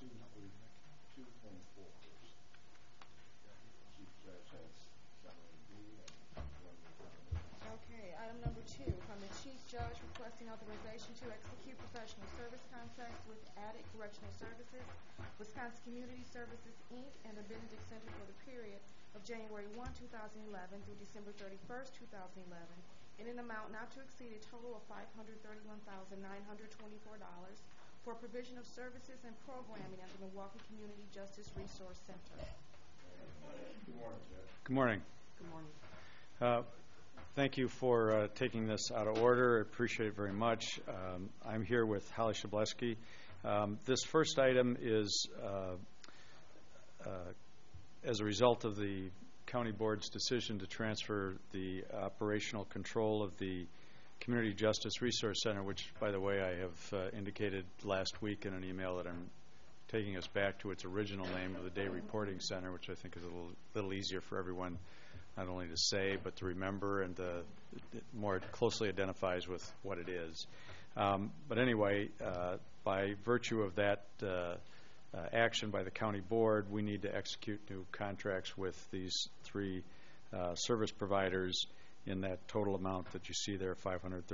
2.4 first. Chief Judge has summary B and one more. Okay, item number 2, from the Chief Judge requesting authorization to execute professional service contracts with Attic Correctional Services, Wisconsin Community Services, Inc., and the Benedict Center for the period of January 1, 2011 through December 31st, 2011, in an amount not to exceed a total of $531,924 for provision of services and programming at the Milwaukee Community Justice Resource Center. Good morning, Judge. Good morning. Good morning. Thank you for taking this out of order. I appreciate it very much. I'm here with Holly Shableski. This first item is as a result of the County Board's decision to transfer the operational control of the Community Justice Resource Center, which, by the way, I have indicated last week in an email that I'm taking us back to its original name of the Day Reporting Center, which I think is a little easier for everyone not only to say but to remember, and it more closely identifies with what it is. But anyway, by virtue of that action by the County Board, we need to execute new contracts with these 3 service providers in that total amount that you see there,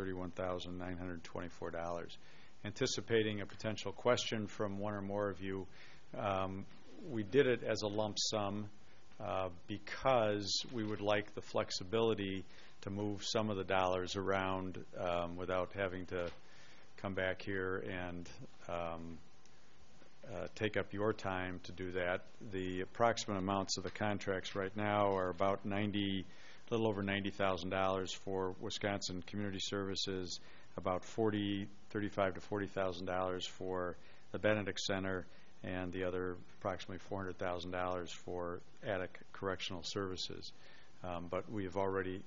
$531,924. Anticipating a potential question from one or more of you, we did it as a lump sum because we would like the flexibility to move some of the dollars around without having to come back here and take up your time to do that. The approximate amounts of the contracts right now are about a little over $90,000 for Wisconsin Community Services, about $35,000 to $40,000 for the Benedict Center, and the other approximately $400,000 for Attic Correctional Services. But we have already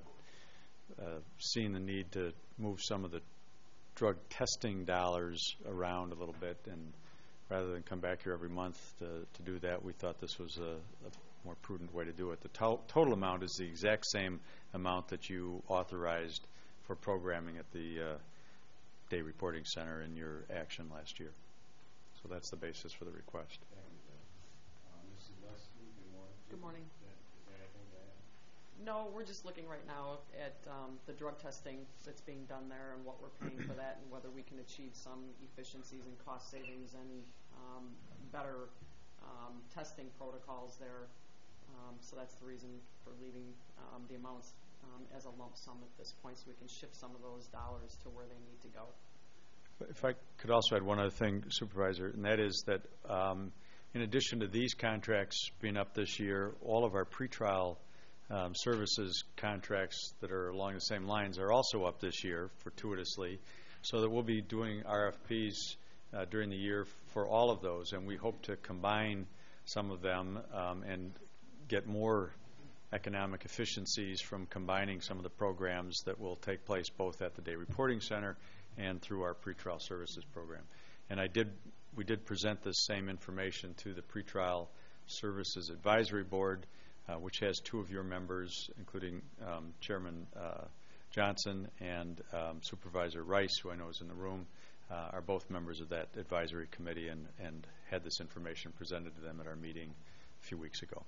seen the need to move some of the drug testing dollars around a little bit, and rather than come back here every month to do that, we thought this was a more prudent way to do it. The total amount is the exact same amount that you authorized for programming at the Day Reporting Center in your action last year. So that's the basis for the request. Thank you, Judge. Ms. Shableski, good morning. Good morning. Is there anything to add? No, we're just looking right now at the drug testing that's being done there and what we're paying for that, and whether we can achieve some efficiencies and cost savings and better testing protocols there. So that's the reason for leaving the amounts as a lump sum at this point, so we can shift some of those dollars to where they need to go. If I could also add one other thing, Supervisor, and that is that in addition to these contracts being up this year, all of our pretrial services contracts that are along the same lines are also up this year fortuitously, so that we'll be doing RFPs during the year for all of those, and we hope to combine some of them and get more economic efficiencies from combining some of the programs that will take place both at the Day Reporting Center and through our pretrial services program. And we did present this same information to the Pretrial Services Advisory Board, which has 2 of your members, including Chairman Johnson and Supervisor Rice, who I know is in the room, are both members of that advisory committee, and had this information presented to them at our meeting a few weeks ago.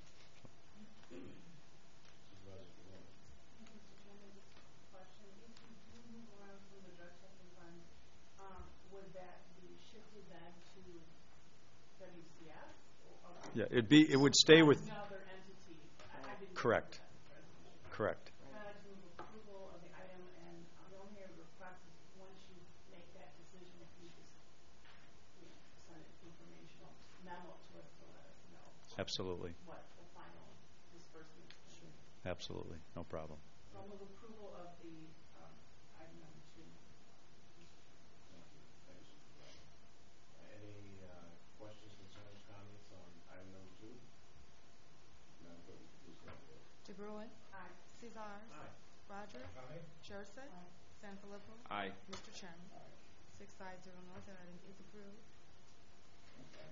Yeah, it would stay with another entity. Correct. Correct. Approval of the item, and the only request is once you make that decision, if you just send an informational memo to us to let us know. Absolutely. What the final disbursement is. Sure. Absolutely, no problem. So I'll move approval of the item number 2. Thank you. Thanks. Any questions, concerns, comments on item number 2? Madam Clerk, please call the roll. DeBruin. Aye. Cesar. Aye. Roger. Aye. Jurcek. Aye. Sanfilippo. Aye. Mr. Chairman. Aye. 6 ayes, 0 noes. That item is approved.